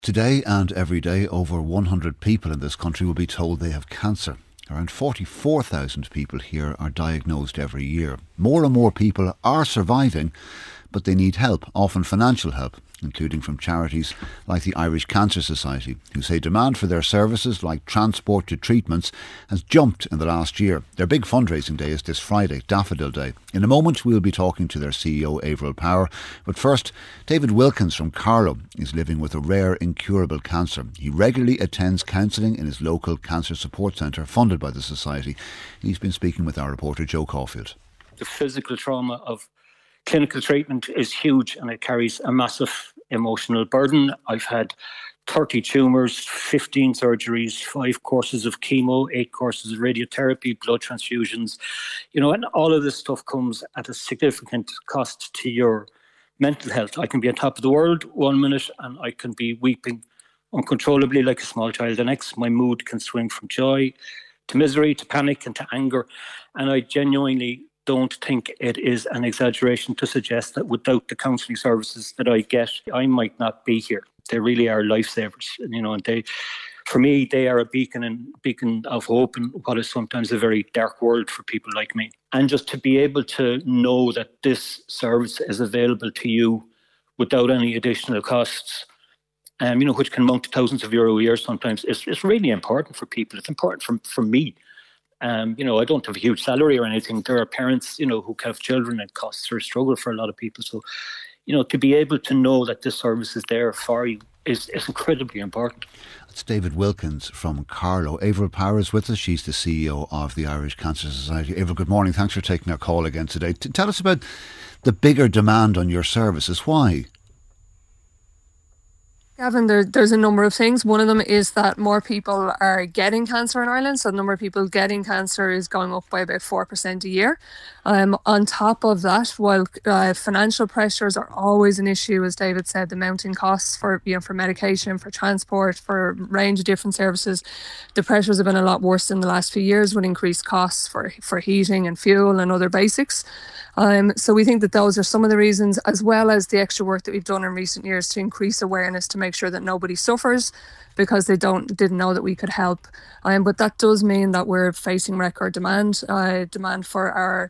Today and every day, over 100 people in this country will be told they have cancer. Around 44,000 people here are diagnosed every year. More and more people are surviving, but they need help, often financial help, including from charities like the Irish Cancer Society, who say demand for their services, like transport to treatments, has jumped in the last year. Their big fundraising day is this Friday, Daffodil Day. In a moment, we'll be talking to their CEO, Avril Power. But first, David Wilkins from Carlow is living with a rare, incurable cancer. He regularly attends counselling in his local cancer support centre, funded by the Society. He's been speaking with our reporter, Joe Caulfield. The physical trauma of clinical treatment is huge, and it carries a massive emotional burden. I've had 30 tumours, 15 surgeries, 5 courses of chemo, 8 courses of radiotherapy, blood transfusions, and all of this stuff comes at a significant cost to your mental health. I can be on top of the world 1 minute and I can be weeping uncontrollably like a small child the next. My mood can swing from joy to misery to panic and to anger, and I genuinely don't think it is an exaggeration to suggest that without the counselling services that I get, I might not be here. They really are lifesavers, and they, for me, they are a beacon of hope in what is sometimes a very dark world for people like me. And just to be able to know that this service is available to you without any additional costs, which can amount to thousands of euro a year sometimes, it's really important for people. It's important for me. I don't have a huge salary or anything. There are parents, who have children, and costs are a struggle for a lot of people. So, to be able to know that this service is there for you is incredibly important. That's David Wilkins from Carlow. Avril Power is with us. She's the CEO of the Irish Cancer Society. Avril, good morning. Thanks for taking our call again today. Tell us about the bigger demand on your services. Why? Gavin, there's a number of things. One of them is that more people are getting cancer in Ireland. So the number of people getting cancer is going up by about 4% a year. On top of that, while financial pressures are always an issue, as David said, the mounting costs for medication, for transport, for a range of different services, the pressures have been a lot worse in the last few years with increased costs for heating and fuel and other basics. So we think that those are some of the reasons, as well as the extra work that we've done in recent years to increase awareness to make sure that nobody suffers because they didn't know that we could help. But that does mean that we're facing record demand. Demand for our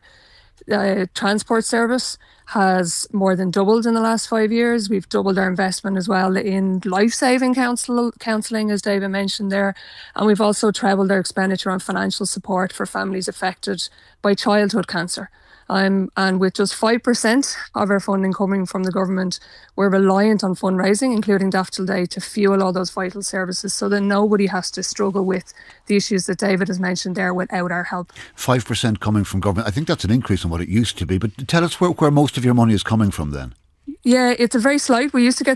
transport service has more than doubled in the last 5 years. We've doubled our investment as well in life-saving counselling, as David mentioned there. And we've also trebled our expenditure on financial support for families affected by childhood cancer. And with just 5% of our funding coming from the government, we're reliant on fundraising, including Daffodil Day, to fuel all those vital services so that nobody has to struggle with the issues that David has mentioned there without our help. 5% coming from government. I think that's an increase on what it used to be. But tell us where most of your money is coming from then. Yeah, it's a very slight. We used to get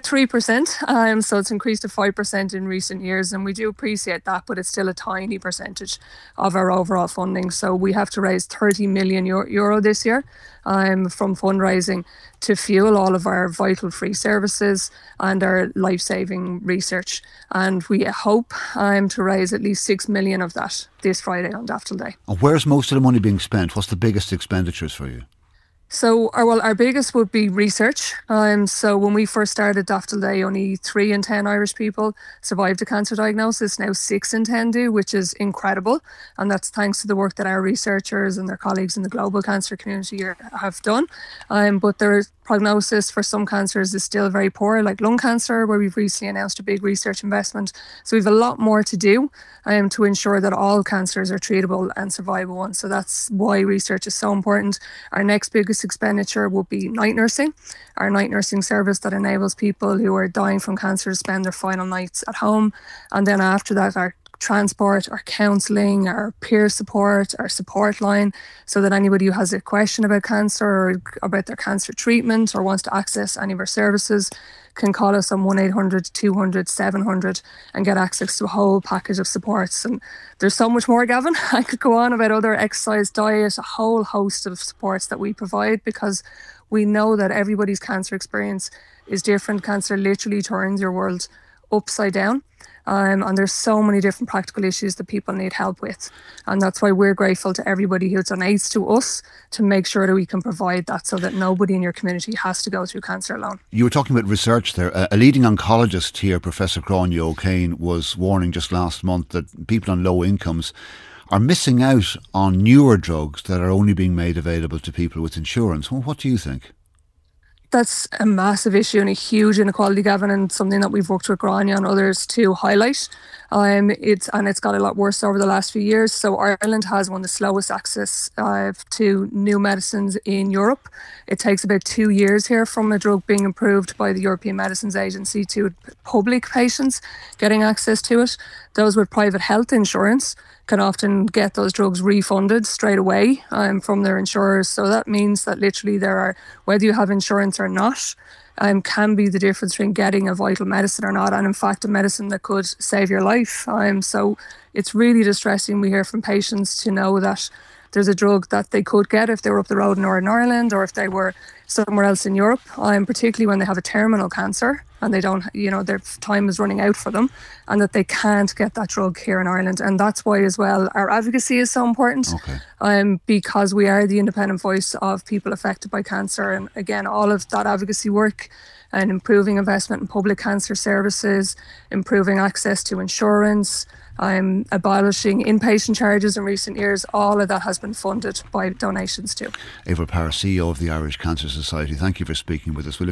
3%, so it's increased to 5% in recent years, and we do appreciate that, but it's still a tiny percentage of our overall funding. So we have to raise 30 million euro this year from fundraising to fuel all of our vital free services and our life-saving research. And we hope to raise at least 6 million of that this Friday on Daffodil Day. And where's most of the money being spent? What's the biggest expenditures for you? So, our biggest would be research. So when we first started Daffodil Day, only 3 in 10 Irish people survived a cancer diagnosis. Now 6 in 10 do, which is incredible. And that's thanks to the work that our researchers and their colleagues in the global cancer community have done. But their prognosis for some cancers is still very poor, like lung cancer, where we've recently announced a big research investment. So we've a lot more to do to ensure that all cancers are treatable and survivable. And so that's why research is so important. Our next biggest expenditure will be night nursing, our night nursing service that enables people who are dying from cancer to spend their final nights at home. And then after that, our transport, our counselling, our peer support, our support line, so that anybody who has a question about cancer or about their cancer treatment or wants to access any of our services can call us on 1-800-200-700 and get access to a whole package of supports. And there's so much more, Gavin. I could go on about other exercise, diet, a whole host of supports that we provide, because we know that everybody's cancer experience is different. Cancer literally turns your world upside down. And there's so many different practical issues that people need help with. And that's why we're grateful to everybody who donates to us to make sure that we can provide that so that nobody in your community has to go through cancer alone. You were talking about research there. A leading oncologist here, Professor Cráinne O'Kane, was warning just last month that people on low incomes are missing out on newer drugs that are only being made available to people with insurance. Well, what do you think? That's a massive issue and a huge inequality, Gavin, and something that we've worked with Gráinne and others to highlight. It's got a lot worse over the last few years. So Ireland has one of the slowest access to new medicines in Europe. It takes about 2 years here from a drug being approved by the European Medicines Agency to public patients getting access to it. Those with private health insurance can often get those drugs refunded straight away from their insurers. So that means that literally whether you have insurance or not, can be the difference between getting a vital medicine or not, and in fact a medicine that could save your life. So it's really distressing. We hear from patients to know that there's a drug that they could get if they were up the road in Northern Ireland or if they were somewhere else in Europe, particularly when they have a terminal cancer and they don't, their time is running out for them, and that they can't get that drug here in Ireland. And that's why as well our advocacy is so important. Because we are the independent voice of people affected by cancer. And again, all of that advocacy work and improving investment in public cancer services, improving access to insurance, abolishing inpatient charges in recent years, all of that has been funded by donations too. Aibhil Power, CEO of the Irish Cancer Society, thank you for speaking with us.